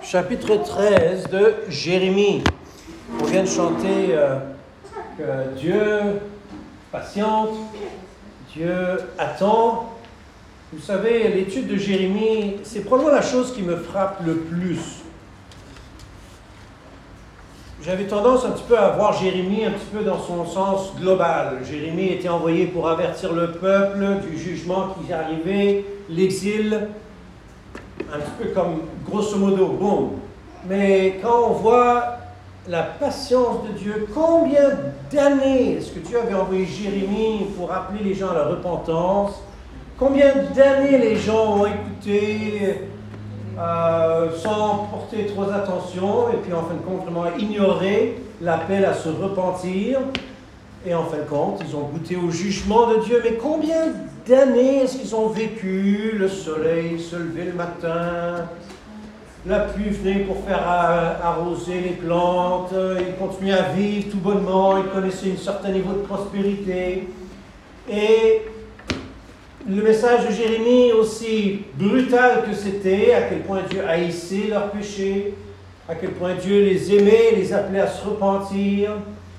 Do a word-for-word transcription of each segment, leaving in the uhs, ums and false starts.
chapitre treize de Jérémie. On vient de chanter euh, que Dieu patiente, Dieu attend. Vous savez, l'étude de Jérémie, c'est probablement la chose qui me frappe le plus. J'avais tendance un petit peu à voir Jérémie un petit peu dans son sens global. Jérémie était envoyé pour avertir le peuple du jugement qui arrivait, l'exil, un petit peu comme grosso modo, boum. Mais quand on voit la patience de Dieu, combien d'années est-ce que Dieu avait envoyé Jérémie pour appeler les gens à la repentance? Combien d'années les gens ont écouté euh, sans porter trop attention et puis en fin de compte vraiment ignorer l'appel à se repentir et en fin de compte ils ont goûté au jugement de Dieu. Mais combien d'années est-ce qu'ils ont vécu? Le soleil se levait le matin, la pluie venait pour faire arroser les plantes, ils continuaient à vivre tout bonnement, ils connaissaient un certain niveau de prospérité. Et le message de Jérémie, aussi brutal que c'était, à quel point Dieu haïssait leurs péchés, à quel point Dieu les aimait, les appelait à se repentir.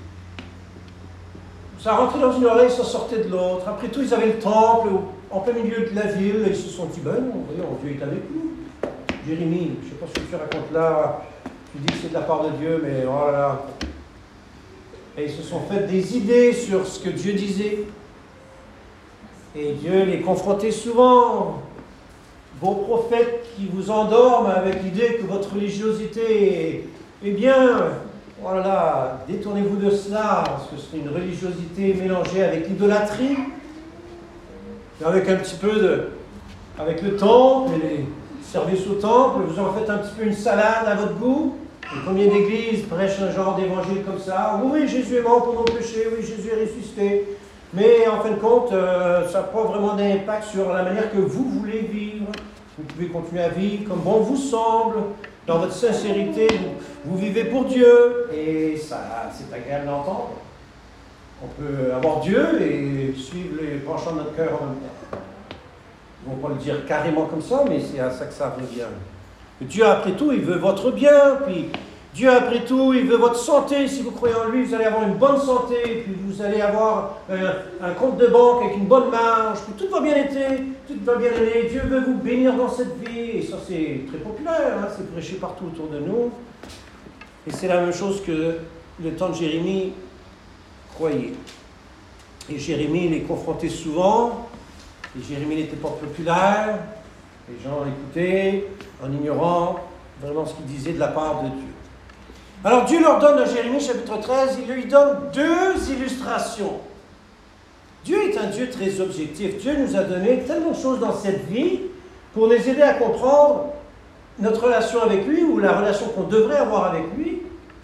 Ça rentrait dans une oreille, ça sortait de l'autre. Après tout, ils avaient le temple en plein milieu de la ville, et ils se sont dit, ben non, voyons, Dieu est avec nous. Jérémie, je ne sais pas ce que tu racontes là, tu dis que c'est de la part de Dieu, mais oh là là. Et ils se sont fait des idées sur ce que Dieu disait. Et Dieu les confrontait souvent. Vos prophètes qui vous endorment avec l'idée que votre religiosité est, est bien. Oh là là, détournez-vous de cela, parce que c'est une religiosité mélangée avec l'idolâtrie, avec un petit peu de... avec le temple et les services au temple, vous en faites un petit peu une salade à votre goût. Et combien d'églises prêchent un genre d'évangile comme ça? Oui, Jésus est mort pour nos péchés, oui, Jésus est ressuscité. Mais en fin de compte, euh, ça n'a pas vraiment d'impact sur la manière que vous voulez vivre. Vous pouvez continuer à vivre comme bon vous semble, dans votre sincérité, vous, vous vivez pour Dieu, et ça, c'est agréable d'entendre. On peut avoir Dieu et suivre les penchants de notre cœur en même temps. Ils ne vont pas le dire carrément comme ça, mais c'est à ça que ça revient. Dieu, après tout, il veut votre bien, puis Dieu, après tout, il veut votre santé. Si vous croyez en lui, vous allez avoir une bonne santé, puis vous allez avoir un, un compte de banque avec une bonne marge, puis tout va bien être, tout va bien aller. Dieu veut vous bénir dans cette vie, et ça c'est très populaire, hein, c'est prêché partout autour de nous. Et c'est la même chose que le temps de Jérémie croyait. Et Jérémie les confrontait souvent, et Jérémie n'était pas populaire, les gens écoutaient en ignorant vraiment ce qu'il disait de la part de Dieu. Alors Dieu leur donne, dans Jérémie chapitre treize, il lui donne deux illustrations. Dieu est un Dieu très objectif. Dieu nous a donné tellement de choses dans cette vie pour nous aider à comprendre notre relation avec lui ou la relation qu'on devrait avoir avec lui.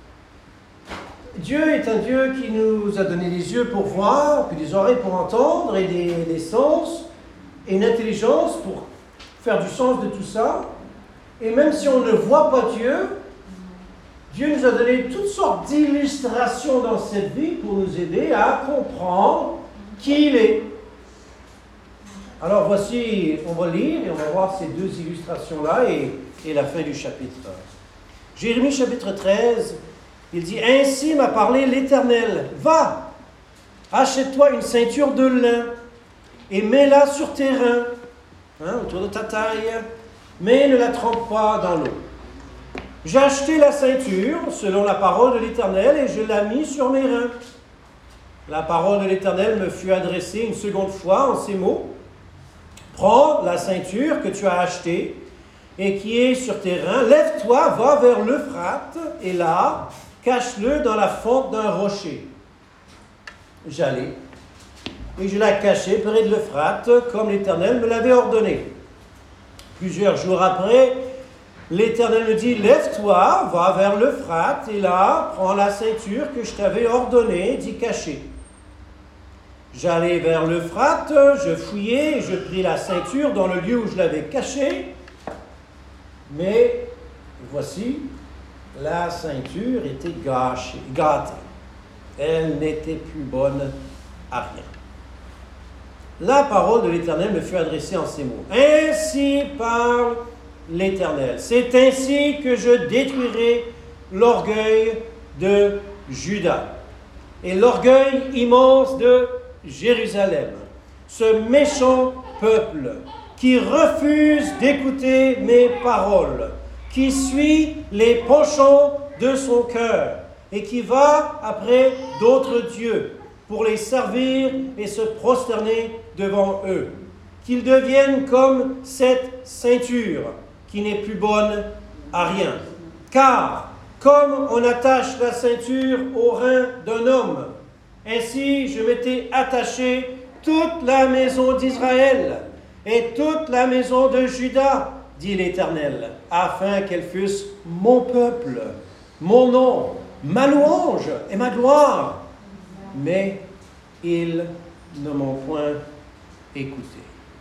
Dieu est un Dieu qui nous a donné des yeux pour voir, puis des oreilles pour entendre, et des, des sens, et une intelligence pour faire du sens de tout ça. Et même si on ne voit pas Dieu, Dieu nous a donné toutes sortes d'illustrations dans cette vie pour nous aider à comprendre qui il est. Alors voici, on va lire et on va voir ces deux illustrations-là et, et la fin du chapitre. Jérémie chapitre treize, il dit « Ainsi m'a parlé l'Éternel, va, achète-toi une ceinture de lin et mets-la sur tes reins, hein, autour de ta taille, mais ne la trempe pas dans l'eau. J'ai acheté la ceinture, selon la parole de l'Éternel, et je l'ai mis sur mes reins. La parole de l'Éternel me fut adressée une seconde fois en ces mots. Prends la ceinture que tu as achetée et qui est sur tes reins, lève-toi, va vers l'Euphrate, et là, cache-le dans la fente d'un rocher. J'allais, et je la cachai près de l'Euphrate, comme l'Éternel me l'avait ordonné. Plusieurs jours après, l'Éternel me dit, lève-toi, va vers l'Euphrate, et là, prends la ceinture que je t'avais ordonné d'y cacher. J'allai vers l'Euphrate, je fouillai, je pris la ceinture dans le lieu où je l'avais cachée, mais voici, la ceinture était gâchée, gâtée. Elle n'était plus bonne à rien. La parole de l'Éternel me fut adressée en ces mots. Ainsi parle l'Éternel. C'est ainsi que je détruirai l'orgueil de Juda et l'orgueil immense de Jérusalem, ce méchant peuple qui refuse d'écouter mes paroles, qui suit les penchants de son cœur et qui va après d'autres dieux pour les servir et se prosterner devant eux. Qu'ils deviennent comme cette ceinture qui n'est plus bonne à rien. Car, comme on attache la ceinture au rein d'un homme, ainsi je m'étais attaché toute la maison d'Israël et toute la maison de Juda, dit l'Éternel, afin qu'elles fussent mon peuple, mon nom, ma louange et ma gloire. Mais ils ne m'ont point écouté.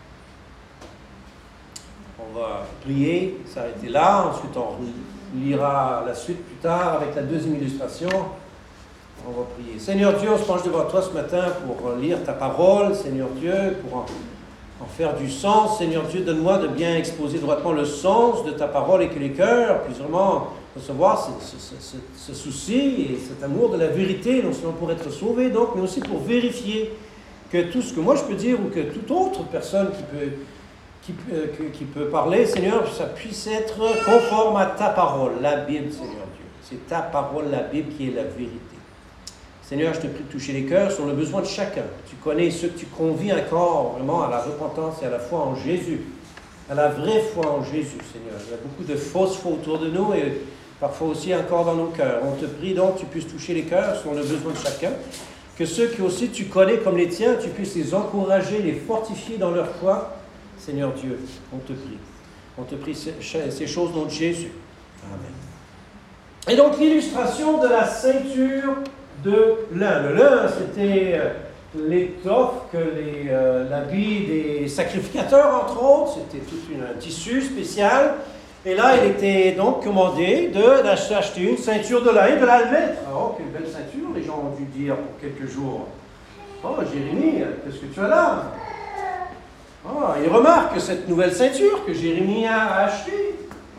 On va prier, s'arrêter là, ensuite on lira la suite plus tard avec la deuxième illustration. On va prier. Seigneur Dieu, on se penche devant toi ce matin pour lire ta parole, Seigneur Dieu, pour en, en faire du sens. Seigneur Dieu, donne-moi de bien exposer droitement le sens de ta parole et que les cœurs puissent vraiment recevoir ce, ce, ce, ce souci et cet amour de la vérité, non seulement pour être sauvé, donc, mais aussi pour vérifier que tout ce que moi je peux dire ou que toute autre personne qui peut, qui, euh, qui peut parler, Seigneur, ça puisse être conforme à ta parole, la Bible, Seigneur Dieu. C'est ta parole, la Bible, qui est la vérité. Seigneur, je te prie de toucher les cœurs sur le besoin de chacun. Tu connais ceux que tu convies encore vraiment à la repentance et à la foi en Jésus, à la vraie foi en Jésus, Seigneur. Il y a beaucoup de fausses foi autour de nous et parfois aussi encore dans nos cœurs. On te prie donc que tu puisses toucher les cœurs sur le besoin de chacun, que ceux que aussi tu connais comme les tiens, tu puisses les encourager, les fortifier dans leur foi. Seigneur Dieu, on te prie. On te prie ces, ces choses au nom de Jésus. Amen. Et donc l'illustration de la ceinture de lin. Le lin, c'était l'étoffe que les, euh, l'habit des sacrificateurs, entre autres. C'était tout une, un tissu spécial. Et là, il était donc commandé de, d'acheter une ceinture de lin et de la mettre. Oh, quelle belle ceinture, les gens ont dû dire pour quelques jours. Oh, Jérémie, qu'est-ce que tu as là? Oh, il remarque cette nouvelle ceinture que Jérémie a achetée.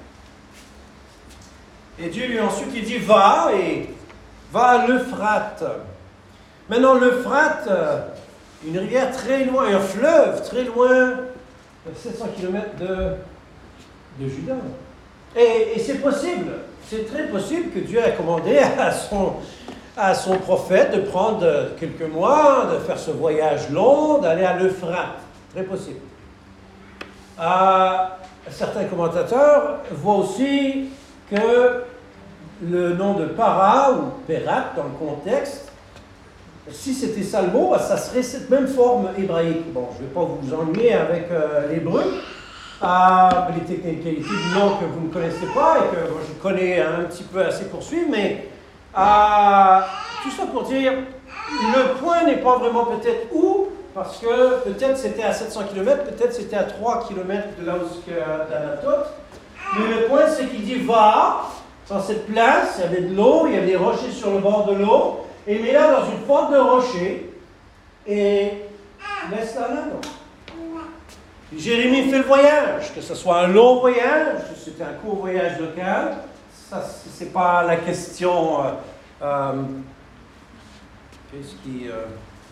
Et Dieu lui ensuite, il dit, va et va à l'Euphrate. Maintenant, l'Euphrate, une rivière très loin, un fleuve très loin, sept cents kilomètres de, de Juda. Et, et c'est possible, c'est très possible que Dieu a commandé à son, à son prophète de prendre quelques mois, de faire ce voyage long, d'aller à l'Euphrate. Très possible. Euh, certains commentateurs voient aussi que le nom de Para ou Pérat dans le contexte, si c'était ça le mot, ça serait cette même forme hébraïque. Bon, je ne vais pas vous ennuyer avec euh, l'hébreu, euh, les technicalités du nom que vous ne connaissez pas et que moi, je connais un petit peu assez pour suivre, mais euh, tout ça pour dire, le point n'est pas vraiment peut-être où, parce que peut-être c'était à sept cents kilomètres, peut-être c'était à trois kilomètres de là où c'est d'Anatote, mais le point c'est qu'il dit va. Dans cette place, il y avait de l'eau, il y avait des rochers sur le bord de l'eau, et il met là dans une pente de rocher, et laisse là là. Jérémie fait le voyage, que ce soit un long voyage, que c'était un court voyage local, ça c'est pas la question. Euh, euh, qu'est-ce qui. Euh,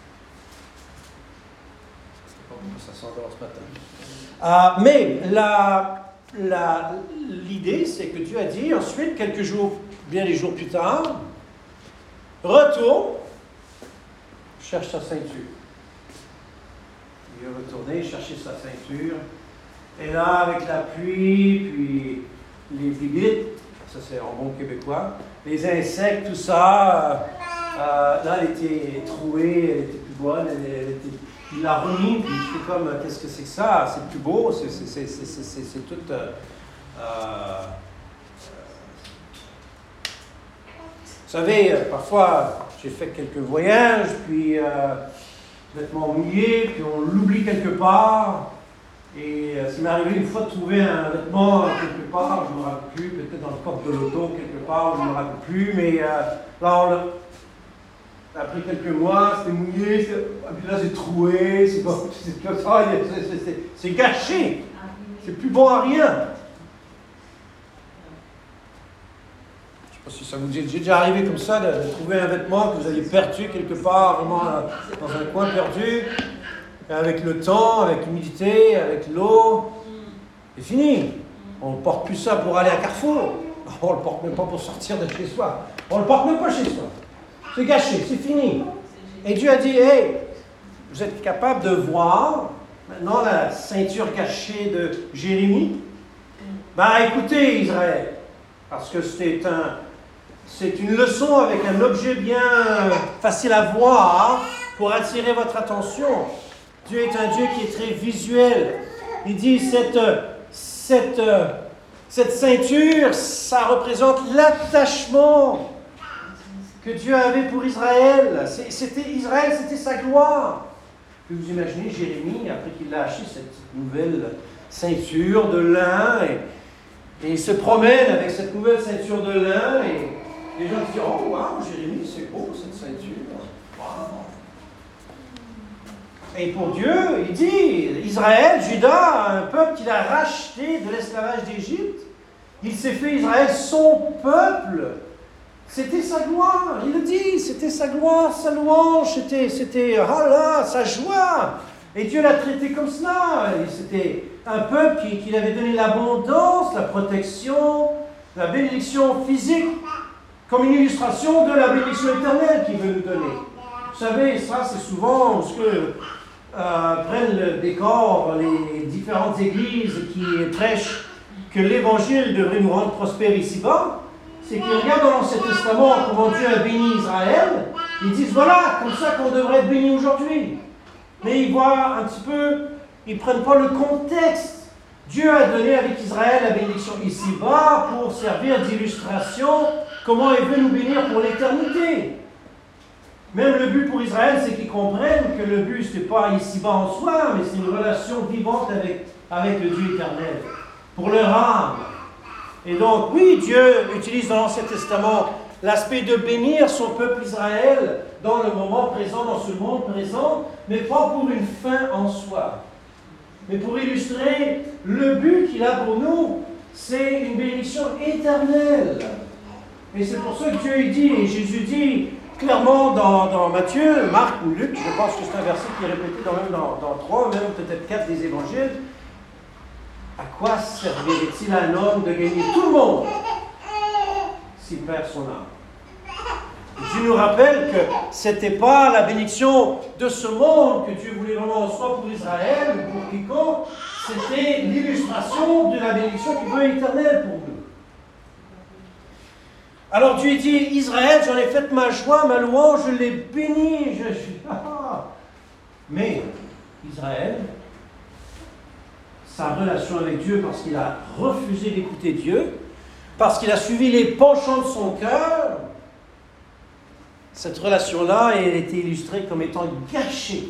je sais pas pourquoi ça s'endort ce matin. Euh, mais la. La, l'idée, c'est que Dieu a dit ensuite, quelques jours, bien des jours plus tard, retourne, cherche sa ceinture. Il est retourné chercher sa ceinture. Et là, avec la pluie, puis les bibites, ça c'est en bon québécois, les insectes, tout ça, euh, là, elle était trouée, elle était plus bonne, elle, elle était. Il l'a remis, puis il fait comme, qu'est-ce que c'est que ça? C'est plus beau, c'est, c'est, c'est, c'est, c'est, c'est tout... Euh, euh, vous savez, parfois, j'ai fait quelques voyages, puis euh, vêtements mouillés, puis on l'oublie quelque part. Et euh, ça m'est arrivé une fois de trouver un vêtement quelque part, je ne me rappelle plus, peut-être dans le coffre de l'auto, quelque part, je ne me rappelle plus, mais euh, là, on l'a... Après quelques mois, c'était mouillé, c'est... puis là c'est troué, c'est, pas... c'est... C'est... C'est... c'est gâché, c'est plus bon à rien. Si ça vous est déjà arrivé comme ça, de, de trouver un vêtement que vous aviez perdu quelque part, vraiment dans un coin perdu, avec le temps, avec l'humidité, avec l'eau, c'est fini. On ne porte plus ça pour aller à Carrefour. On ne le porte même pas pour sortir de chez soi. On ne le porte même pas chez soi. C'est gâché, c'est fini. Et Dieu a dit, hey, vous êtes capable de voir maintenant la ceinture cachée de Jérémie? Ben écoutez Israël, parce que c'est un, c'est une leçon avec un objet bien facile à voir pour attirer votre attention. Dieu est un Dieu qui est très visuel. Il dit, cette, cette, cette ceinture, ça représente l'attachement que Dieu avait pour Israël. C'était Israël, c'était sa gloire. Puis vous imaginez Jérémie, après qu'il a acheté cette nouvelle ceinture de lin, et, et il se promène avec cette nouvelle ceinture de lin, et les gens disent, oh wow, Jérémie, c'est beau cette ceinture. Wow. Et pour Dieu, il dit, Israël, Juda, un peuple qu'il a racheté de l'esclavage d'Égypte, il s'est fait Israël son peuple. C'était sa gloire, il le dit, c'était sa gloire, sa louange, c'était, c'était, ah là, sa joie. Et Dieu l'a traité comme cela. Et c'était un peuple qui, qui lui avait donné l'abondance, la protection, la bénédiction physique, comme une illustration de la bénédiction éternelle qu'il veut nous donner. Vous savez, ça c'est souvent ce que euh, prennent le décor les différentes églises qui prêchent que l'Évangile devrait nous rendre prospères ici-bas. C'est qu'ils regardent dans l'Ancien Testament comment Dieu a béni Israël, ils disent voilà, comme ça qu'on devrait être béni aujourd'hui. Mais ils voient un petit peu, ils ne prennent pas le contexte. Dieu a donné avec Israël la bénédiction ici-bas pour servir d'illustration comment il veut nous bénir pour l'éternité. Même le but pour Israël, c'est qu'ils comprennent que le but, ce n'est pas ici-bas en soi, mais c'est une relation vivante avec, avec le Dieu éternel, pour leur âme. Et donc, oui, Dieu utilise dans l'Ancien Testament l'aspect de bénir son peuple Israël dans le moment présent, dans ce monde présent, mais pas pour une fin en soi, mais pour illustrer le but qu'il a pour nous, c'est une bénédiction éternelle. Et c'est pour ça que Dieu il dit, et Jésus dit clairement dans, dans Matthieu, Marc ou Luc, je pense que c'est un verset qui est répété dans, même dans, dans trois, même peut-être quatre des évangiles. À quoi servirait-il à un homme de gagner tout le monde s'il perd son âme? Dieu nous rappelle que ce n'était pas la bénédiction de ce monde que Dieu voulait vraiment soit pour Israël ou pour quiconque, c'était l'illustration de la bénédiction qui veut être éternelle pour nous. Alors Dieu dit, Israël, j'en ai fait ma joie, ma louange, je l'ai béni, je suis... Mais Israël, sa relation avec Dieu, parce qu'il a refusé d'écouter Dieu, parce qu'il a suivi les penchants de son cœur, cette relation-là, elle était illustrée comme étant gâchée.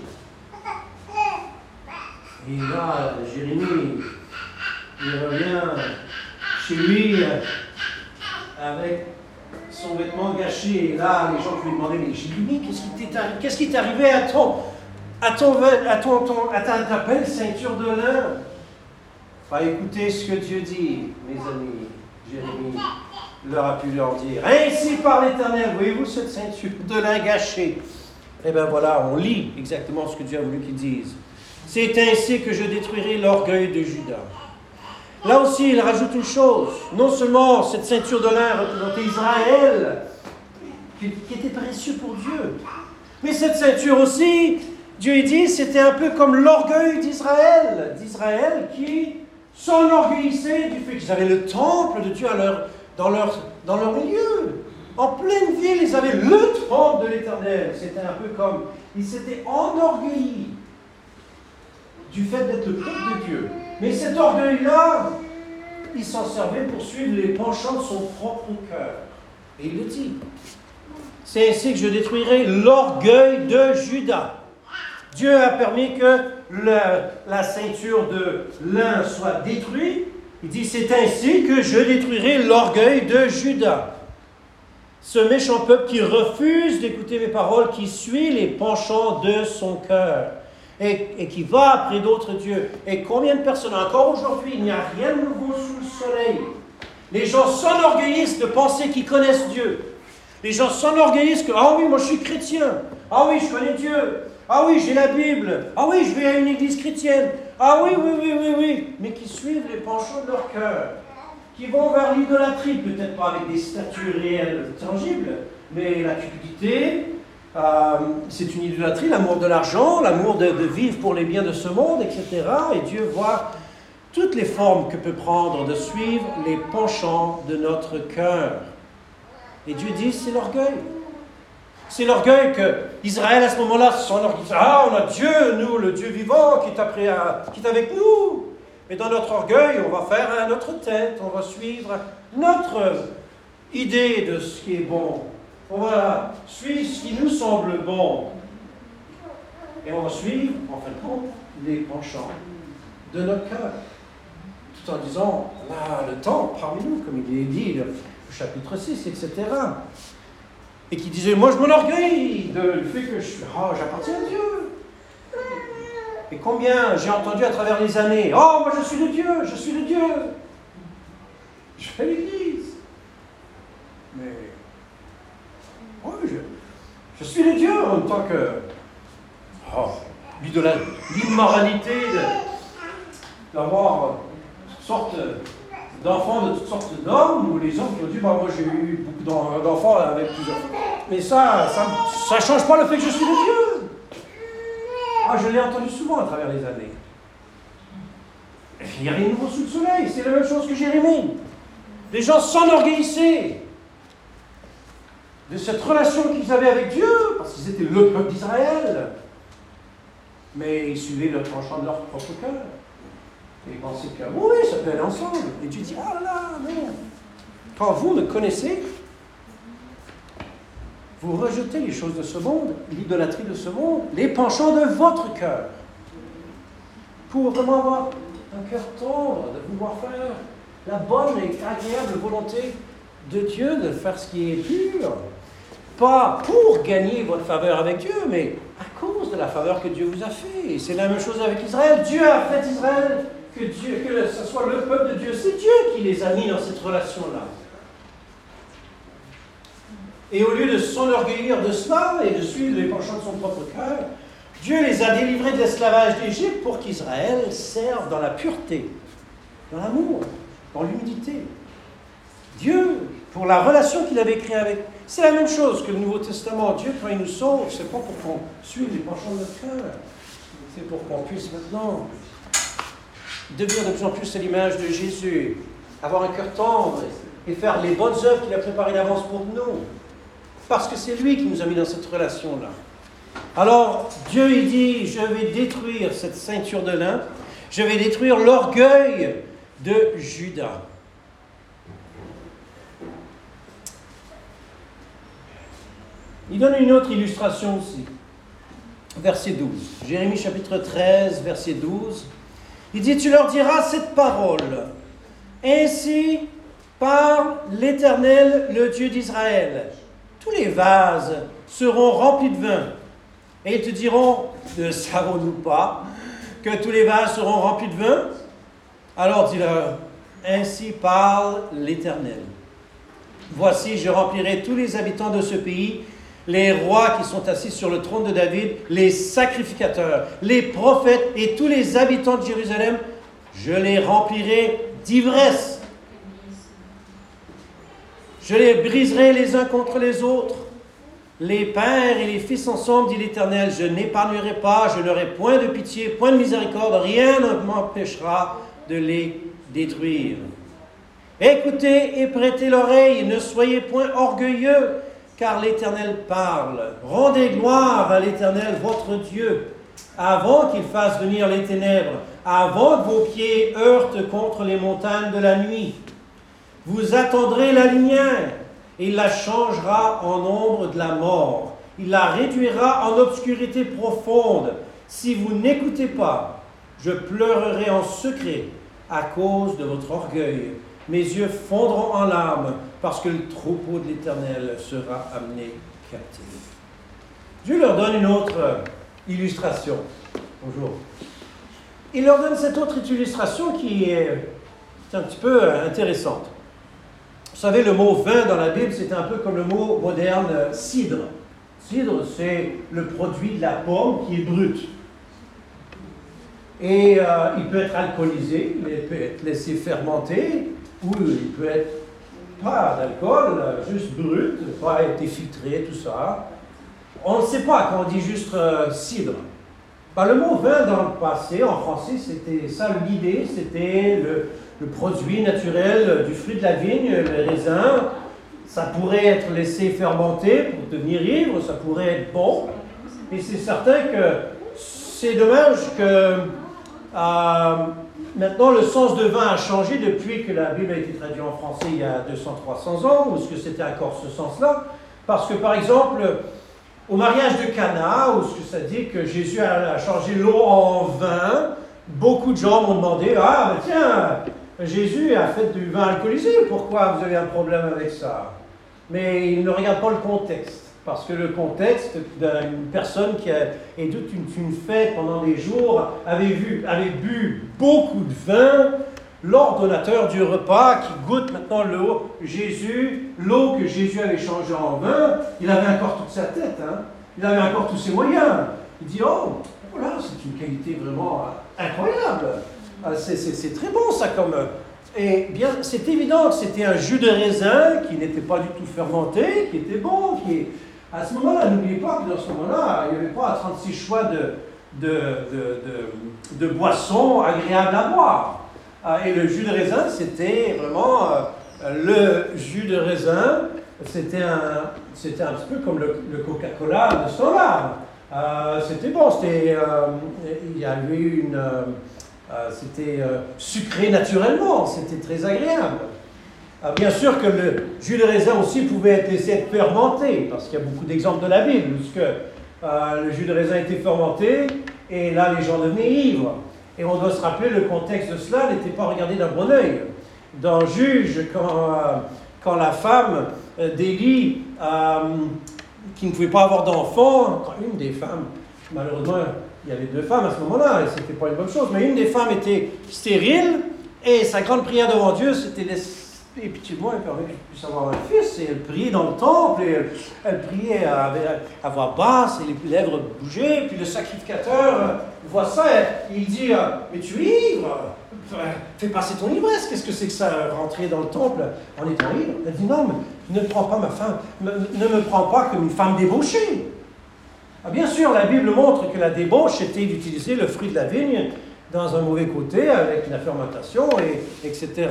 Et là, Jérémie, il revient chez lui avec son vêtement gâché. Et là, les gens lui demandaient, mais Jérémie, qu'est-ce qui t'est arrivé, qu'est-ce qui t'est arrivé à ton, à ton, à ton, ton à ta, ta belle ceinture de lin? Bah, écoutez ce que Dieu dit, mes amis. Jérémie leur a pu leur dire, ainsi par l'Éternel, voyez-vous cette ceinture de lin gâchée? Eh bien voilà, on lit exactement ce que Dieu a voulu qu'ils disent. C'est ainsi que je détruirai l'orgueil de Juda. Là aussi, il rajoute une chose. Non seulement cette ceinture de lin représentait Israël, qui, qui était précieux pour Dieu, mais cette ceinture aussi, Dieu dit, c'était un peu comme l'orgueil d'Israël, d'Israël qui s'enorgueillissaient du fait qu'ils avaient le temple de Dieu à leur, dans, leur, dans leur milieu. En pleine ville, ils avaient le temple de l'Éternel. C'était un peu comme, ils s'étaient enorgueillis du fait d'être le peuple de Dieu. Mais cet orgueil-là, il s'en servait pour suivre les penchants de son propre cœur. Et il le dit. C'est ainsi que je détruirai l'orgueil de Juda. Dieu a permis que le, la ceinture de lin soit détruite. Il dit, c'est ainsi que je détruirai l'orgueil de Juda. Ce méchant peuple qui refuse d'écouter mes paroles, qui suit les penchants de son cœur et, et qui va après d'autres dieux. Et combien de personnes, encore aujourd'hui, il n'y a rien de nouveau sous le soleil. Les gens s'enorgueillissent de penser qu'ils connaissent Dieu. Les gens s'enorgueillissent que, ah oui, moi je suis chrétien. Ah oui, je connais Dieu. Ah oui, j'ai la Bible. Ah oui, je vais à une église chrétienne. Ah oui, oui, oui, oui, oui. Mais qui suivent les penchants de leur cœur. Qui vont vers l'idolâtrie, peut-être pas avec des statues réelles, tangibles, mais la cupidité, euh, c'est une idolâtrie, l'amour de l'argent, l'amour de, de vivre pour les biens de ce monde, et cetera. Et Dieu voit toutes les formes que peut prendre de suivre les penchants de notre cœur. Et Dieu dit, c'est l'orgueil. C'est l'orgueil que Israël, à ce moment-là, s'enorgueillit. Ah, on a Dieu, nous, le Dieu vivant, qui est, après à, qui est avec nous. Mais dans notre orgueil, on va faire à notre tête, on va suivre notre idée de ce qui est bon. On va suivre ce qui nous semble bon. Et on va suivre, en fin de compte, les penchants de notre cœur. Tout en disant, là, le temps parmi nous, comme il est dit au chapitre six, et cetera. Et qui disait, moi je m'enorgueillis du fait que je suis, oh, j'appartiens à Dieu. Et combien j'ai entendu à travers les années, oh, moi je suis de Dieu, je suis de Dieu. Je fais l'église. Mais, oh, je, je suis de Dieu en tant que, oh, l'immoralité de, d'avoir toutes sortes d'enfants de toutes sortes d'hommes, ou les hommes qui ont dit, bah, moi j'ai eu beaucoup d'enfants avec plusieurs femmes. Mais ça, ça ne change pas le fait que je suis de Dieu. Ah, je l'ai entendu souvent à travers les années. Il n'y a rien de nouveau sous le soleil, c'est la même chose que Jérémie. Les gens s'enorgueillissaient de cette relation qu'ils avaient avec Dieu, parce qu'ils étaient le peuple d'Israël. Mais ils suivaient le penchant de leur propre cœur. Et ils pensaient que, oui, ça peut aller ensemble. Et Dieu dit, ah là, non. Quand vous me connaissez, vous rejetez les choses de ce monde, l'idolâtrie de ce monde, les penchants de votre cœur. Pour vraiment avoir un cœur tendre, de pouvoir faire la bonne et agréable volonté de Dieu, de faire ce qui est pur. Pas pour gagner votre faveur avec Dieu, mais à cause de la faveur que Dieu vous a fait. Et c'est la même chose avec Israël. Dieu a fait Israël, que, Dieu, que ce soit le peuple de Dieu. C'est Dieu qui les a mis dans cette relation-là. Et au lieu de s'enorgueillir de cela et de suivre les penchants de son propre cœur, Dieu les a délivrés de l'esclavage d'Égypte pour qu'Israël serve dans la pureté, dans l'amour, dans l'humilité. Dieu, pour la relation qu'il avait créée avec, c'est la même chose que le Nouveau Testament. Dieu, quand il nous sauve, c'est pas pour qu'on suive les penchants de notre cœur. C'est pour qu'on puisse maintenant devenir de plus en plus à l'image de Jésus, avoir un cœur tendre et faire les bonnes œuvres qu'il a préparées d'avance pour nous. Parce que c'est lui qui nous a mis dans cette relation-là. Alors, Dieu, il dit, je vais détruire cette ceinture de lin, je vais détruire l'orgueil de Judas. Il donne une autre illustration aussi. Verset douze. Jérémie chapitre treize, verset douze. Il dit, tu leur diras cette parole. Ainsi parle l'Éternel, le Dieu d'Israël. Tous les vases seront remplis de vin. Et ils te diront, ne savons-nous pas que tous les vases seront remplis de vin? Alors dis-leur, ainsi parle l'Éternel. Voici, je remplirai tous les habitants de ce pays, les rois qui sont assis sur le trône de David, les sacrificateurs, les prophètes et tous les habitants de Jérusalem, je les remplirai d'ivresse. Je les briserai les uns contre les autres. Les pères et les fils ensemble, dit l'Éternel, je n'épargnerai pas, je n'aurai point de pitié, point de miséricorde, rien ne m'empêchera de les détruire. Écoutez et prêtez l'oreille, ne soyez point orgueilleux, car l'Éternel parle. Rendez gloire à l'Éternel, votre Dieu, avant qu'il fasse venir les ténèbres, avant que vos pieds heurtent contre les montagnes de la nuit. Vous attendrez la lumière, et il la changera en ombre de la mort. Il la réduira en obscurité profonde. Si vous n'écoutez pas, je pleurerai en secret à cause de votre orgueil. Mes yeux fondront en larmes, parce que le troupeau de l'Éternel sera amené captif. Dieu leur donne une autre illustration. Bonjour. Il leur donne cette autre illustration qui est un petit peu intéressante. savez, le mot vin dans la Bible, c'est un peu comme le mot moderne euh, cidre. Cidre, c'est le produit de la pomme qui est brut. Et euh, il peut être alcoolisé, il peut être laissé fermenter, ou il peut être pas d'alcool, juste brut, pas été filtré, tout ça. On ne sait pas quand on dit juste euh, cidre. Ben, le mot vin dans le passé, en français, c'était ça l'idée, c'était le, le produit naturel du fruit de la vigne, le raisin. Ça pourrait être laissé fermenter pour devenir ivre, ça pourrait être bon. Et c'est certain que c'est dommage que euh, maintenant le sens de vin a changé depuis que la Bible a été traduite en français il y a deux cents à trois cents ans, ou est-ce que c'était encore ce sens-là? Parce que par exemple, au mariage de Cana, où ce que ça dit que Jésus a changé l'eau en vin, beaucoup de gens m'ont demandé, ah ben tiens, Jésus a fait du vin alcoolisé, pourquoi vous avez un problème avec ça? Mais ils ne regardent pas le contexte, parce que le contexte d'une personne qui a, et toute une, une fête pendant des jours avait, vu, avait bu beaucoup de vin, l'ordonnateur du repas qui goûte maintenant l'eau, Jésus, l'eau que Jésus avait changée en vin, il avait encore toute sa tête, hein? Il avait encore tous ses moyens. Il dit, oh, voilà, c'est une qualité vraiment incroyable. C'est, c'est, c'est très bon ça comme... Et bien, c'est évident que c'était un jus de raisin qui n'était pas du tout fermenté, qui était bon, qui... À ce moment-là, n'oubliez pas que dans ce moment-là, il n'y avait pas trente-six choix de, de, de, de, de boissons agréables à boire. Et le jus de raisin, c'était vraiment le jus de raisin, c'était un, c'était un petit peu comme le, le Coca-Cola de ce temps-là. Euh, c'était bon, c'était, euh, il y avait eu une, euh, c'était euh, sucré naturellement, c'était très agréable. Euh, bien sûr que le jus de raisin aussi pouvait être laissé être fermenté, parce qu'il y a beaucoup d'exemples de la Bible, où euh, le jus de raisin était fermenté, et là les gens devenaient ivres. Et on doit se rappeler, le contexte de cela n'était pas regardé d'un bon œil. Dans Juge, quand, euh, quand la femme euh, d'Élie, euh, qui ne pouvait pas avoir d'enfant, une des femmes, malheureusement, il y avait deux femmes à ce moment-là, et ce n'était pas une bonne chose, mais une des femmes était stérile, et sa grande prière devant Dieu, c'était et pitié de moi, elle permet que je puisse avoir un fils. Et elle priait dans le temple, et elle, elle priait à, à voix basse, et les lèvres bougeaient. Puis le sacrificateur euh, voit ça, et il dit, euh, mais tu es ivre, fais passer ton ivresse. Qu'est-ce que c'est que ça, rentrer dans le temple en étant ivre? Elle dit, non, mais ne prends pas ma femme, ne, ne me prends pas comme une femme débauchée. Ah, bien sûr, la Bible montre que la débauche était d'utiliser le fruit de la vigne dans un mauvais côté, avec la fermentation, et, etc.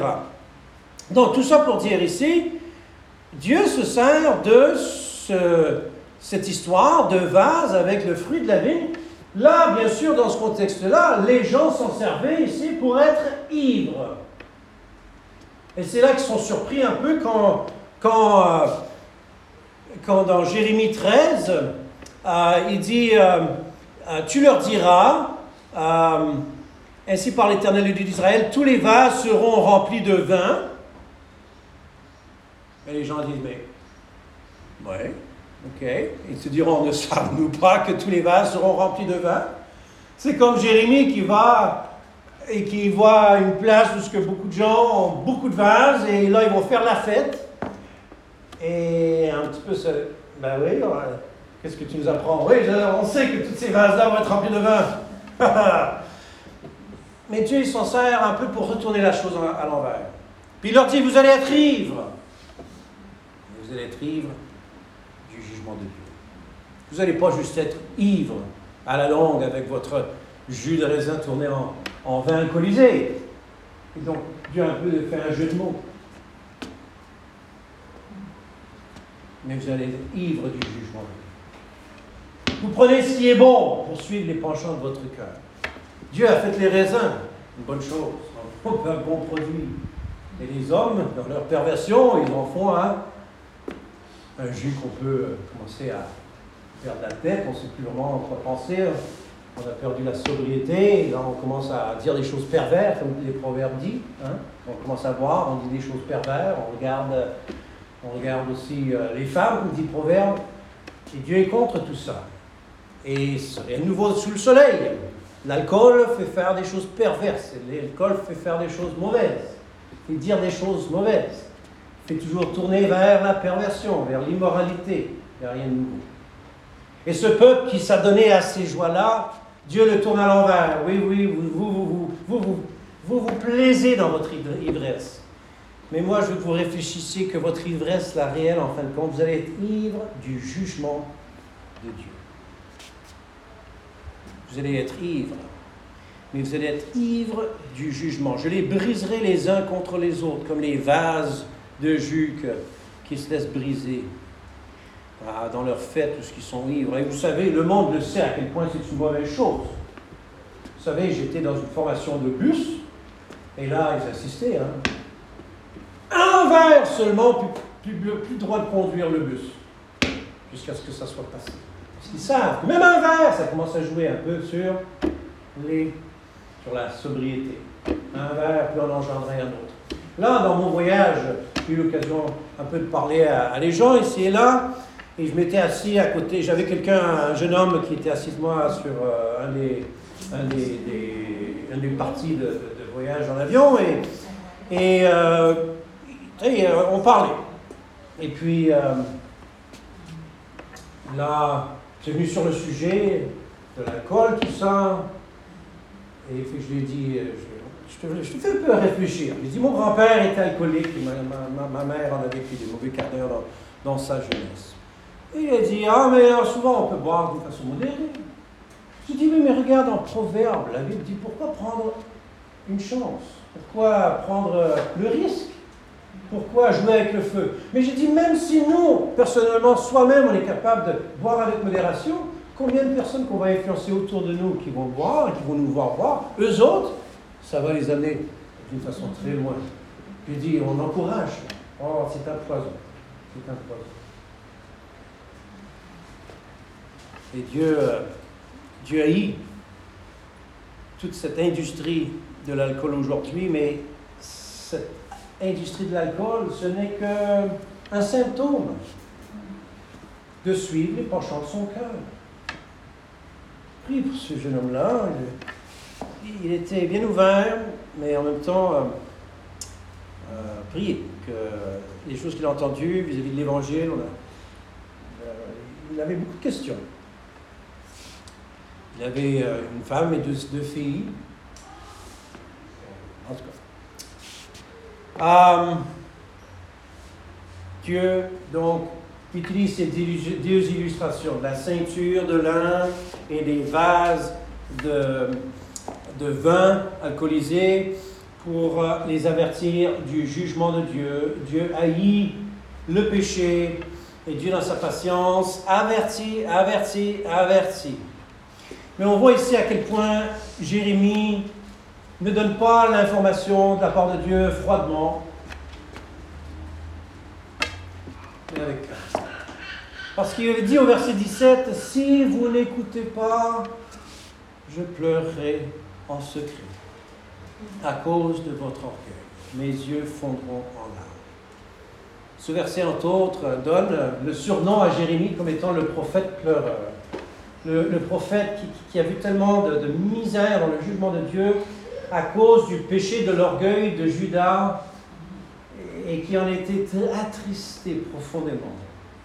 Donc, tout ça pour dire ici, Dieu se sert de ce, cette histoire de vase avec le fruit de la vigne. Là, bien sûr, dans ce contexte-là, les gens s'en servaient ici pour être ivres. Et c'est là qu'ils sont surpris un peu quand, quand, euh, quand dans Jérémie treize, euh, il dit, euh, euh, tu leur diras, euh, ainsi par l'Éternel Dieu d'Israël, tous les vases seront remplis de vin. Et les gens disent, mais, ouais, ok. Ils se diront, ne savons-nous pas que tous les vases seront remplis de vin? C'est comme Jérémie qui va et qui voit une place où ce que beaucoup de gens ont beaucoup de vases et là, ils vont faire la fête. Et un petit peu, ça, ben oui, qu'est-ce que tu nous apprends? Oui, on sait que tous ces vases-là vont être remplis de vin. Mais Dieu, il s'en sert un peu pour retourner la chose à l'envers. Puis il leur dit, vous allez être ivres. Vous allez être ivre du jugement de Dieu. Vous n'allez pas juste être ivre à la longue avec votre jus de raisin tourné en, en vin alcoolisé. Et donc, Dieu a un peu fait un jeu de mots. Mais vous allez être ivre du jugement de Dieu. Vous prenez ce qui est bon pour suivre les penchants de votre cœur. Dieu a fait les raisins, une bonne chose, un bon produit. Et les hommes, dans leur perversion, ils en font un un jus qu'on peut commencer à perdre la tête, on ne sait plus vraiment quoi penser, on a perdu la sobriété, et là on commence à dire des choses perverses, comme les proverbes disent, hein? On commence à boire, on dit des choses perverses, on regarde, on regarde aussi euh, les femmes, comme dit le proverbe, et Dieu est contre tout ça. Et rien de nouveau sous le soleil. L'alcool fait faire des choses perverses, l'alcool fait faire des choses mauvaises, fait dire des choses mauvaises. fait toujours tourner vers la perversion, vers l'immoralité, vers rien de nouveau. Et ce peuple qui s'adonnait à ces joies-là, Dieu le tourne à l'envers. Oui, oui, vous vous, vous, vous, vous, vous, vous, vous plaisez dans votre ivresse. Mais moi, je veux que vous réfléchissiez que votre ivresse, la réelle, en fin de compte, vous allez être ivre du jugement de Dieu. Vous allez être ivre, mais vous allez être ivre du jugement. Je les briserai les uns contre les autres, comme les vases de jus qui se laissent briser ah, dans leurs fêtes, où ils sont ivres. Et vous savez, le monde le sait à quel point c'est une mauvaise chose. Vous savez, j'étais dans une formation de bus, et là, ils assistaient. Hein. Un verre seulement, plus, plus, plus droit de conduire le bus, jusqu'à ce que ça soit passé. Parce qu'ils savent que même un verre, ça commence à jouer un peu sur, les, sur la sobriété. Un verre peut en engendrer un autre. Là, dans mon voyage, j'ai eu l'occasion un peu de parler à, à les gens ici et là, et je m'étais assis à côté, j'avais quelqu'un, un jeune homme qui était assis de moi sur euh, un, des, un, des, des, un des parties de, de, de voyage en avion, et, et, euh, et euh, on parlait. Et puis, euh, là, c'est venu sur le sujet de l'alcool, tout ça, et puis je lui ai dit, je, je, te, je te fais un peu réfléchir. Je lui ai dit, mon grand-père était alcoolique, et ma, ma, ma mère en avait vécu des mauvais quarts d'heure dans, dans sa jeunesse. Et il a dit, ah, mais souvent on peut boire d'une façon modérée. Je lui ai dit, mais, mais regarde en Proverbe, la Bible dit, pourquoi prendre une chance? Pourquoi prendre le risque? Pourquoi jouer avec le feu? Mais j'ai dit, même si nous, personnellement, soi-même, on est capable de boire avec modération, combien de personnes qu'on va influencer autour de nous qui vont boire et qui vont nous voir boire, eux autres, ça va les amener d'une façon très loin. J'ai dit, on encourage. Oh, c'est un poison. C'est un poison. Et Dieu, euh, Dieu haït toute cette industrie de l'alcool aujourd'hui, mais cette industrie de l'alcool, ce n'est qu'un symptôme de suivre les penchants de son cœur. Prie pour ce jeune homme-là. Il, il était bien ouvert, mais en même temps, euh, euh, priez que les choses qu'il a entendues vis-à-vis de l'Évangile, on a, euh, il avait beaucoup de questions. Il avait euh, une femme et deux, deux filles. En tout cas. Euh, Dieu, donc, utilise ces deux illustrations, la ceinture de lin et les vases de, de vin alcoolisé pour les avertir du jugement de Dieu. Dieu haït le péché et Dieu, dans sa patience, avertit, avertit, avertit. Mais on voit ici à quel point Jérémie ne donne pas l'information de la part de Dieu froidement, mais avec crainte. Parce qu'il dit au verset dix-sept, « Si vous n'écoutez pas, je pleurerai en secret à cause de votre orgueil. Mes yeux fondront en larmes. » Ce verset, entre autres, donne le surnom à Jérémie comme étant le prophète pleureur. Le, le prophète qui, qui a vu tellement de, de misère dans le jugement de Dieu à cause du péché de l'orgueil de Judas et, et qui en était attristé profondément.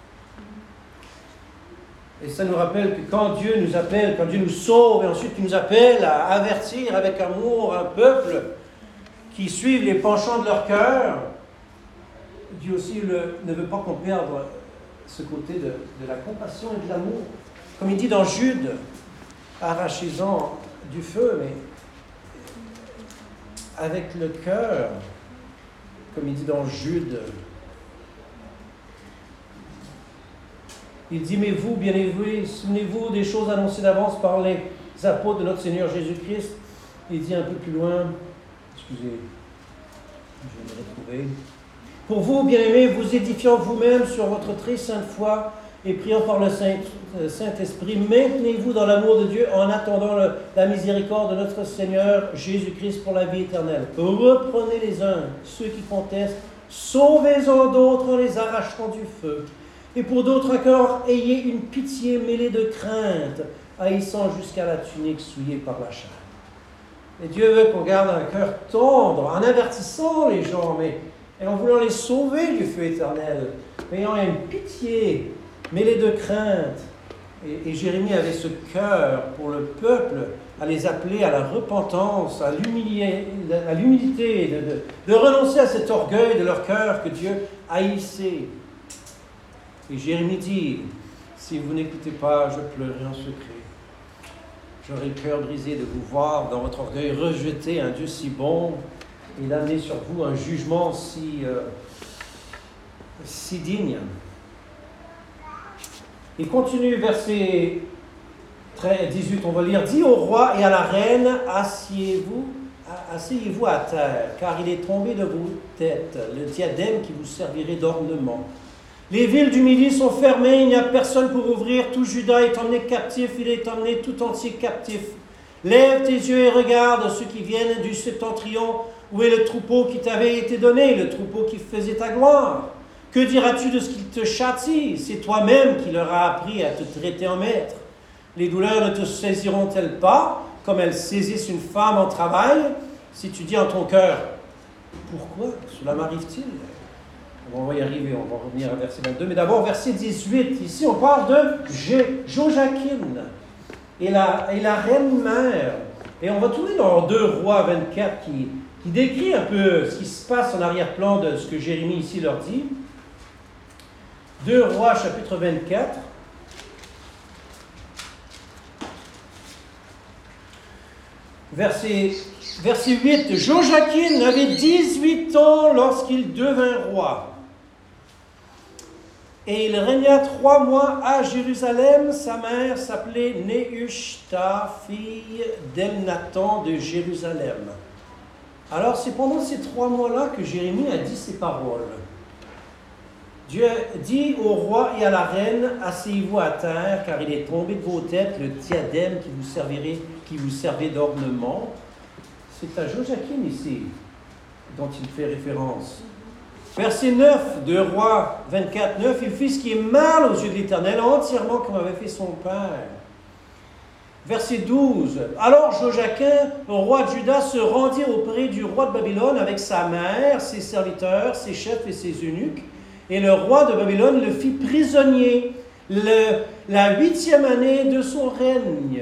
Et ça nous rappelle que quand Dieu nous appelle, quand Dieu nous sauve et ensuite qu'il nous appelle à avertir avec amour un peuple qui suivent les penchants de leur cœur, Dieu aussi le, ne veut pas qu'on perde ce côté de, de la compassion et de l'amour. Comme il dit dans Jude, arrachez-en du feu, mais avec le cœur, comme il dit dans Jude. Il dit, mais vous, bien-aimés, souvenez-vous des choses annoncées d'avance par les apôtres de notre Seigneur Jésus-Christ. Il dit un peu plus loin, excusez, je vais me retrouver. Pour vous, bien-aimés, vous édifiant vous-même sur votre très sainte foi et priant par le Saint, euh, Saint-Esprit, maintenez-vous dans l'amour de Dieu en attendant le, la miséricorde de notre Seigneur Jésus-Christ pour la vie éternelle. Reprenez les uns, ceux qui contestent, sauvez-en d'autres en les arrachant du feu. Et pour d'autres encore, ayez une pitié mêlée de crainte, haïssant jusqu'à la tunique souillée par la chair. Et Dieu veut qu'on garde un cœur tendre, en avertissant les gens, mais et en voulant les sauver du feu éternel, ayant une pitié mêlée de crainte. Et, et Jérémie avait ce cœur pour le peuple, à les appeler à la repentance, à, à l'humilité, de, de, de renoncer à cet orgueil de leur cœur que Dieu haïssait. Et Jérémie dit, si vous n'écoutez pas, je pleurerai en secret. J'aurai le cœur brisé de vous voir dans votre orgueil rejeter un Dieu si bon et d'amener sur vous un jugement si, euh, si digne. Il continue, verset dix-huit, on va lire. Dis au roi et à la reine, asseyez-vous, asseyez-vous à terre, car il est tombé de vos têtes le diadème qui vous servirait d'ornement. Les villes du Midi sont fermées, il n'y a personne pour ouvrir, tout Juda est emmené captif, il est emmené tout entier captif. Lève tes yeux et regarde ceux qui viennent du septentrion, où est le troupeau qui t'avait été donné, le troupeau qui faisait ta gloire. Que diras-tu de ce qu'ils te châtient? C'est toi-même qui leur as appris à te traiter en maître. Les douleurs ne te saisiront-elles pas, comme elles saisissent une femme en travail, si tu dis en ton cœur, pourquoi cela m'arrive-t-il? On va y arriver, on va revenir à verset vingt-deux, mais d'abord verset dix-huit, ici on parle de Joachim et la, et la reine mère. Et on va tourner dans deux Rois vingt-quatre qui, qui décrit un peu ce qui se passe en arrière-plan de ce que Jérémie ici leur dit. deux Rois chapitre vingt-quatre. Verset, verset huit, Joachim avait dix-huit ans lorsqu'il devint roi. Et il régna trois mois à Jérusalem. Sa mère s'appelait Nehushta, fille d'Elnathan de Jérusalem. Alors c'est pendant ces trois mois-là que Jérémie a dit ces paroles. Dieu dit au roi et à la reine, asseyez-vous à terre, car il est tombé de vos têtes le diadème qui vous servirait, qui vous servait d'ornement. C'est à Joachim ici dont il fait référence. Verset neuf de Rois vingt-quatre, neuf, il fit ce qui est mal aux yeux de l'Éternel, entièrement comme avait fait son père. Verset douze, alors Joachim, roi de Juda, se rendit auprès du roi de Babylone avec sa mère, ses serviteurs, ses chefs et ses eunuques. Et le roi de Babylone le fit prisonnier le, la huitième année de son règne.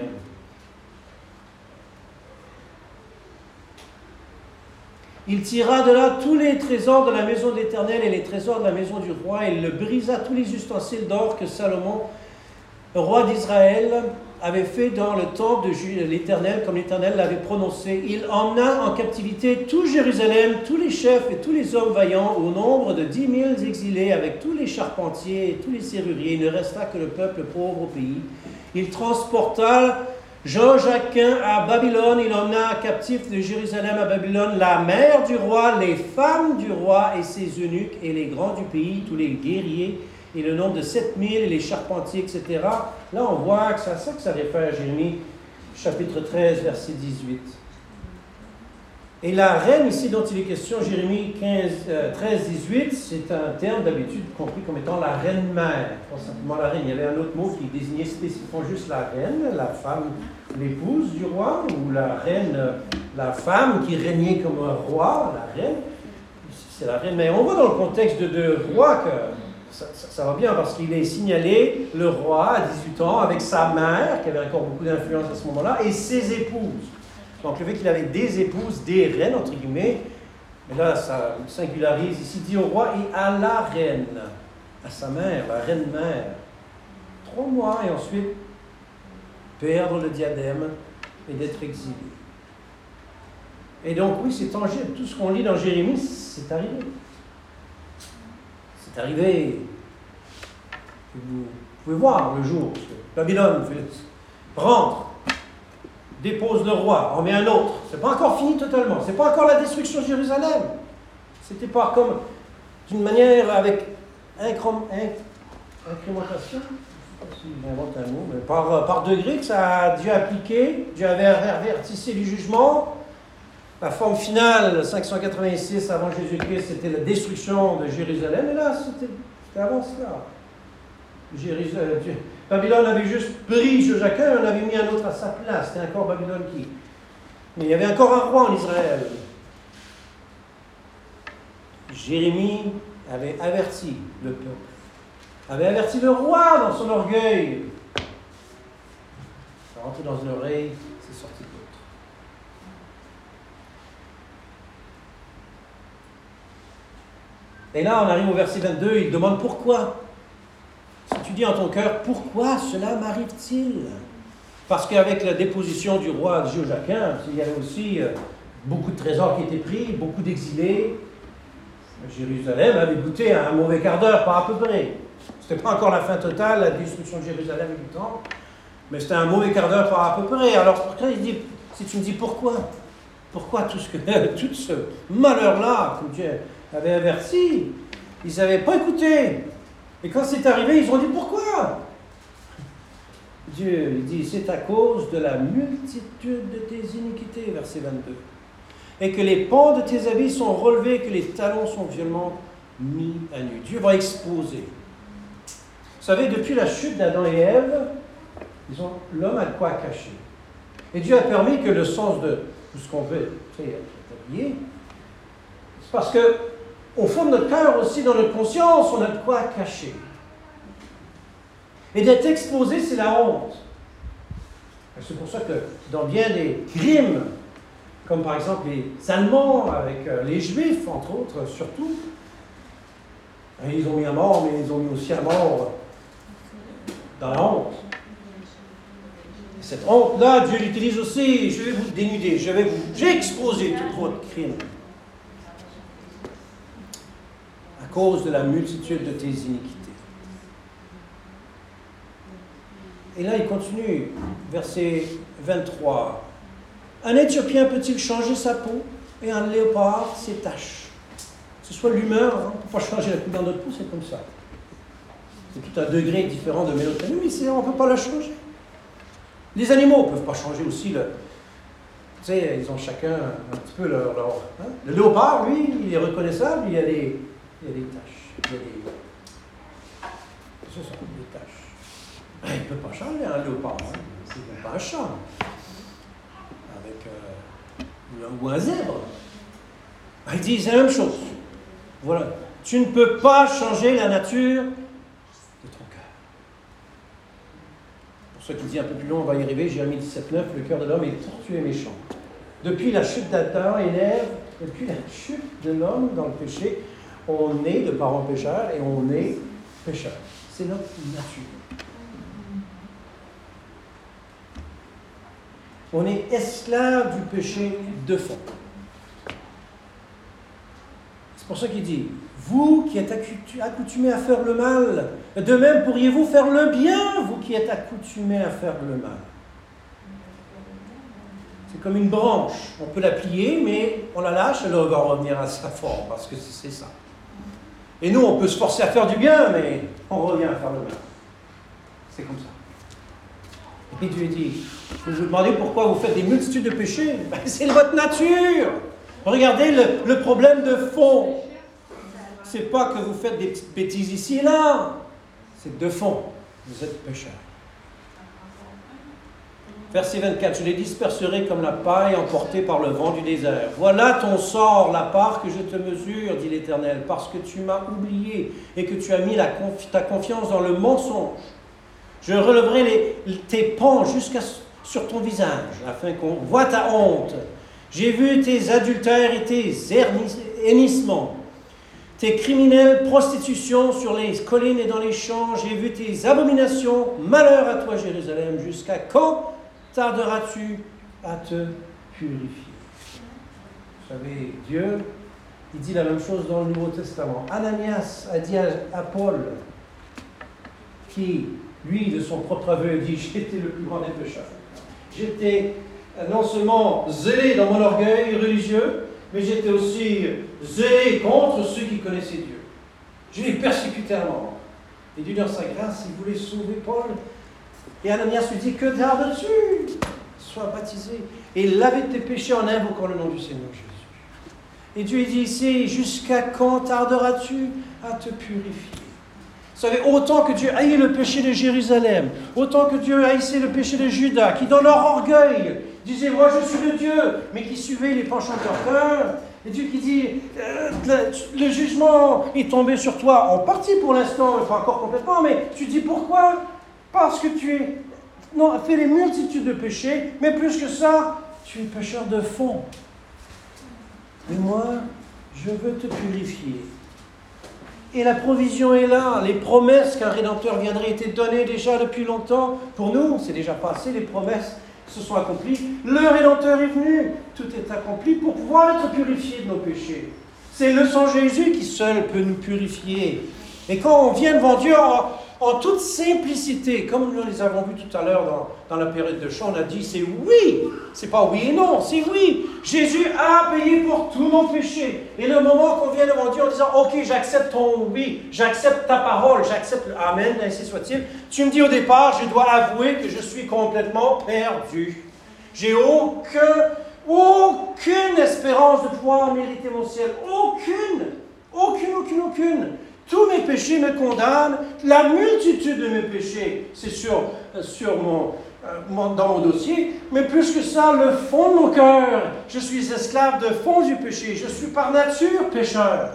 Il tira de là tous les trésors de la maison de l'Éternel et les trésors de la maison du roi. Et il le brisa tous les ustensiles d'or que Salomon, roi d'Israël, avait fait dans le temple de l'Éternel, comme l'Éternel l'avait prononcé. Il emmena en captivité tout Jérusalem, tous les chefs et tous les hommes vaillants, au nombre de dix mille exilés, avec tous les charpentiers et tous les serruriers. Il ne resta que le peuple pauvre au pays. Il transporta Joachim à Babylone. Il emmena captif de Jérusalem à Babylone la mère du roi, les femmes du roi et ses eunuques, et les grands du pays, tous les guerriers, et le nombre de sept mille, et les charpentiers, et cetera. Là, on voit que c'est à ça que ça réfère Jérémie, chapitre treize, verset dix-huit. Et la reine ici dont il est question, Jérémie quinze, euh, treize, dix-huit, c'est un terme d'habitude compris comme étant la reine-mère. Pas simplement la reine, il y avait un autre mot qui désignait spécifiquement juste la reine, la femme, l'épouse du roi, ou la reine, la femme qui régnait comme un roi, la reine. C'est la reine, mais on voit dans le contexte de, de roi que ça, ça, ça va bien parce qu'il est signalé, le roi à dix-huit ans, avec sa mère, qui avait encore beaucoup d'influence à ce moment-là, et ses épouses. Donc le fait qu'il avait des épouses, des reines, entre guillemets, mais là ça singularise ici, dit au roi et à la reine, à sa mère, la reine-mère. Trois mois et ensuite perdre le diadème et d'être exilé. Et donc oui, c'est tangible. Tout ce qu'on lit dans Jérémie, c'est arrivé. C'est arrivé. Vous pouvez voir le jour, parce que Babylone rentre, dépose le roi, en met un autre. C'est pas encore fini totalement. C'est pas encore la destruction de Jérusalem. C'était pas comme d'une manière avec incrom, inc, incrémentation, je ne sais pas si j'invente un mot, mais par, par degré que ça a Dieu appliqué. Dieu avait avertissé du jugement. La forme finale, cinq cent quatre-vingt-six avant Jésus-Christ, c'était la destruction de Jérusalem. Et là, c'était, c'était avant cela. Jérusalem, Dieu. Babylone avait juste pris Joachim, on avait mis un autre à sa place. C'était encore Babylone qui. Mais il y avait encore un roi en Israël. Jérémie avait averti le peuple, avait averti le roi dans son orgueil. Ça rentre dans une oreille, c'est sorti de l'autre. Et là, on arrive au verset vingt-deux, il demande pourquoi. Si tu dis en ton cœur, pourquoi cela m'arrive-t-il? Parce qu'avec la déposition du roi Joachim, il y avait aussi beaucoup de trésors qui étaient pris, beaucoup d'exilés. Jérusalem avait goûté à un mauvais quart d'heure, pas à peu près. Ce n'était pas encore la fin totale, la destruction de Jérusalem et du temple, mais c'était un mauvais quart d'heure, pas à peu près. Alors, pourquoi il dit, si tu me dis pourquoi, pourquoi tout ce, que, tout ce malheur-là que Dieu avait averti, ils n'avaient pas écouté. Et quand c'est arrivé, ils ont dit pourquoi? Dieu dit, c'est à cause de la multitude de tes iniquités, verset vingt-deux. Et que les pans de tes habits sont relevés, que les talons sont violemment mis à nu. Dieu va exposer. Vous savez, depuis la chute d'Adam et Ève, l'homme a de quoi cacher. Et Dieu a permis que le sens de tout ce qu'on veut habiller, c'est parce que, au fond de notre cœur aussi, dans notre conscience, on a de quoi cacher. Et d'être exposé, c'est la honte. C'est pour ça que dans bien des crimes, comme par exemple les Allemands avec euh, les Juifs, entre autres, surtout. Et ils ont mis à mort, mais ils ont mis aussi à mort dans la honte. Et cette honte-là, Dieu l'utilise aussi. Je vais vous dénuder, je vais vous... J'ai exposé tout votre crime. À cause de la multitude de tes iniquités. Et là, il continue, verset vingt-trois. Un Éthiopien peut-il changer sa peau et un léopard ses taches? Que ce soit l'humeur, hein, on ne peut pas changer la couleur de notre peau, c'est comme ça. C'est tout un degré différent de mélatonine, mais on ne peut pas la changer. Les animaux ne peuvent pas changer aussi. Le, tu sais, ils ont chacun un petit peu leur... leur hein. Le léopard, lui, il est reconnaissable, il y a des, il y a des taches. Il y a des... C'est ça, des taches. Il ne peut pas changer un léopard, hein. C'est pas un chat. Ou un zèbre. Il dit, c'est la même chose. Voilà. Tu ne peux pas changer la nature de ton cœur. Pour ceux qui disent un peu plus long, on va y arriver, Jérémie dix-sept neuf, le cœur de l'homme est tortueux et méchant. Depuis la chute d'Adam et d'Ève, depuis la chute de l'homme dans le péché, on est de parents pécheurs et on est pécheurs. C'est notre nature. On est esclave du péché de fond. C'est pour ça qu'il dit, vous qui êtes accoutumés à faire le mal, de même pourriez-vous faire le bien, vous qui êtes accoutumés à faire le mal. C'est comme une branche, on peut la plier, mais on la lâche, elle va revenir à sa forme, parce que c'est ça. Et nous, on peut se forcer à faire du bien, mais on revient à faire le mal. C'est comme ça. Et Dieu dit, vous vous demandez pourquoi vous faites des multitudes de péchés? Ben, c'est votre nature. Regardez le, le problème de fond. C'est pas que vous faites des petites bêtises ici et là. C'est de fond. Vous êtes pécheurs. Verset vingt-quatre. Je les disperserai comme la paille emportée par le vent du désert. Voilà ton sort, la part que je te mesure, dit l'Éternel, parce que tu m'as oublié et que tu as mis la confi- ta confiance dans le mensonge. Je relèverai les, tes pans jusqu'à sur ton visage, afin qu'on voit ta honte. J'ai vu tes adultères et tes hennissements, tes criminelles prostitutions sur les collines et dans les champs. J'ai vu tes abominations. Malheur à toi, Jérusalem. Jusqu'à quand tarderas-tu à te purifier? Vous savez, Dieu, il dit la même chose dans le Nouveau Testament. Ananias a dit à, à Paul, qui... lui, de son propre aveu, dit « J'étais le plus grand des pécheurs. J'étais non seulement zélé dans mon orgueil religieux, mais j'étais aussi zélé contre ceux qui connaissaient Dieu. Je les persécutais à mort. Et Dieu, dans sa grâce, il voulait sauver Paul. Et Ananias lui dit « Que tardes-tu? Sois baptisé et lave tes péchés en invoquant le nom du Seigneur Jésus. » Et Dieu dit ici « Jusqu'à quand tarderas-tu à te purifier ?» Vous savez, autant que Dieu haït le péché de Jérusalem, autant que Dieu haïssait le péché de Juda, qui dans leur orgueil disaient « Moi je suis le Dieu », mais qui suivaient les penchants de leur cœur, Et Dieu qui dit, euh, le, le jugement est tombé sur toi, en partie pour l'instant, pas encore complètement, mais tu dis pourquoi? Parce que tu es, non, as fait les multitudes de péchés, mais plus que ça, tu es pécheur de fond. Mais moi, je veux te purifier. Et la provision est là. Les promesses qu'un Rédempteur viendrait étaient données déjà depuis longtemps. Pour nous, c'est déjà passé, les promesses se sont accomplies. Le Rédempteur est venu. Tout est accompli pour pouvoir être purifié de nos péchés. C'est le sang Jésus qui seul peut nous purifier. Et quand on vient devant Dieu en, en toute simplicité, comme nous les avons vus tout à l'heure dans, dans la période de chant, on a dit c'est oui. C'est pas oui et non, c'est oui. Jésus a payé pour tous nos péchés. Et le moment qu'on vient devant Dieu en disant ok, j'accepte ton oui, j'accepte ta parole, j'accepte le amen, ainsi soit-il. Tu me dis au départ, je dois avouer que je suis complètement perdu. J'ai aucun, aucune espérance de pouvoir mériter mon ciel. Aucune. Aucune, aucune, aucune. Tous mes péchés me condamnent. La multitude de mes péchés, c'est sur, sur mon, euh, mon, dans mon dossier. Mais plus que ça, le fond de mon cœur, je suis esclave de fond du péché. Je suis par nature pécheur.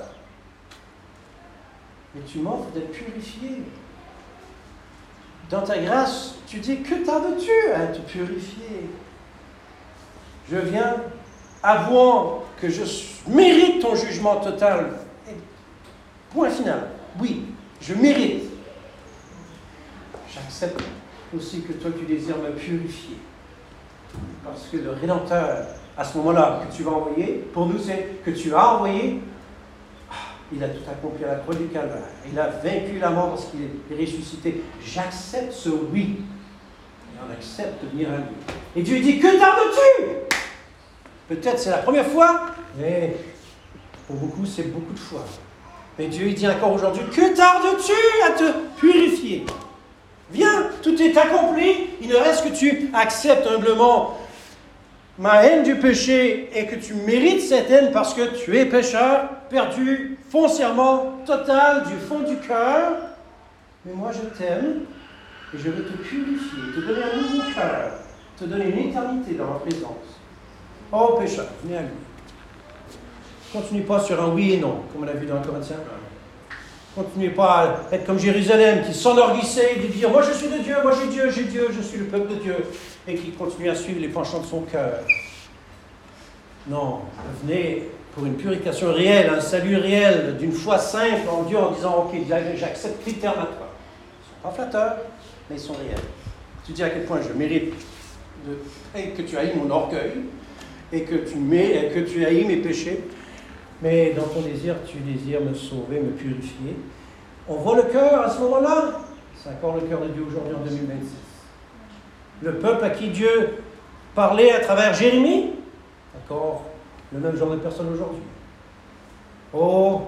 Mais tu m'offres d'être purifié. Dans ta grâce, tu dis, que tardes-tu à te purifier? Je viens avouant que je mérite ton jugement total. Point final. Oui, je mérite. J'accepte aussi que toi, tu désires me purifier. Parce que le Rédempteur, à ce moment-là, que tu vas envoyer, pour nous, c'est que tu as envoyé, il a tout accompli à la croix du Calvaire. Il a vaincu la mort parce qu'il est ressuscité. J'accepte ce oui. Et on accepte de venir à lui. Et Dieu dit, que tardes-tu? Peut-être c'est la première fois, mais pour beaucoup, c'est beaucoup de fois. Mais Dieu il dit encore aujourd'hui, que tardes-tu à te purifier? Viens, tout est accompli. Il ne reste que tu acceptes humblement ma haine du péché et que tu mérites cette haine parce que tu es pécheur, perdu, foncièrement, total, du fond du cœur. Mais moi, je t'aime et je veux te purifier, te donner un nouveau cœur, te donner une éternité dans ma présence. Oh pécheur, venez à lui. Continuez pas sur un oui et non, comme on a vu dans Corinthiens un. Continuez pas à être comme Jérusalem, qui s'enorgueillissait de dire « Moi je suis de Dieu, moi j'ai Dieu, j'ai Dieu, je suis le peuple de Dieu » et qui continue à suivre les penchants de son cœur. Non, venez pour une purification réelle, un salut réel, d'une foi simple en Dieu, en disant « Ok, j'accepte tes termes à toi. » Ils ne sont pas flatteurs, mais ils sont réels. Tu dis à quel point je mérite de, et que tu haïs mon orgueil, et que tu, mets, que tu haïs mes péchés. Mais dans ton désir, tu désires me sauver, me purifier. On voit le cœur à ce moment-là. C'est encore le cœur de Dieu aujourd'hui en deux mille vingt-six. Le peuple à qui Dieu parlait à travers Jérémie, encore le même genre de personne aujourd'hui. Oh,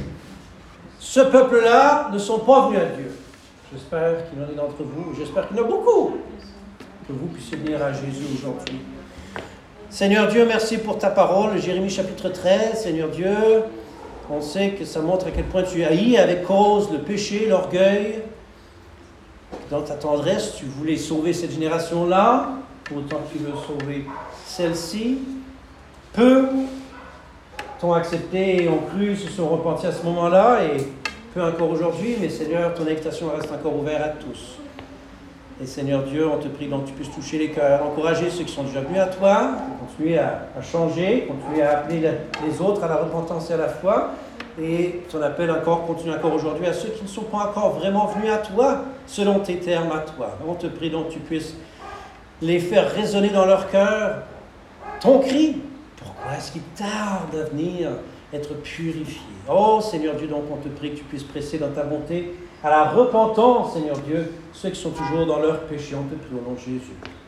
ce peuple-là ne sont pas venus à Dieu. J'espère qu'il y en a d'entre vous, j'espère qu'il y en a beaucoup, que vous puissiez venir à Jésus aujourd'hui. Seigneur Dieu, merci pour ta parole, Jérémie chapitre treize. Seigneur Dieu, on sait que ça montre à quel point tu haïs avec cause le péché, l'orgueil. Dans ta tendresse, tu voulais sauver cette génération-là, autant que tu veux sauver celle-ci. Peu t'ont accepté et ont cru, se sont repentis à ce moment-là, et peu encore aujourd'hui, mais Seigneur, ton invitation reste encore ouverte à tous. Et Seigneur Dieu, on te prie donc que tu puisses toucher les cœurs, encourager ceux qui sont déjà venus à toi, continuer à, à changer, continuer à appeler la, les autres à la repentance et à la foi. Et ton appel encore continue encore aujourd'hui à ceux qui ne sont pas encore vraiment venus à toi, selon tes termes à toi. On te prie donc que tu puisses les faire résonner dans leur cœur ton cri. Pourquoi est-ce qu'il tarde à venir être purifié? Oh Seigneur Dieu, donc on te prie que tu puisses presser dans ta bonté à la repentance, Seigneur Dieu, ceux qui sont toujours dans leur péché. On te prie au nom de Jésus.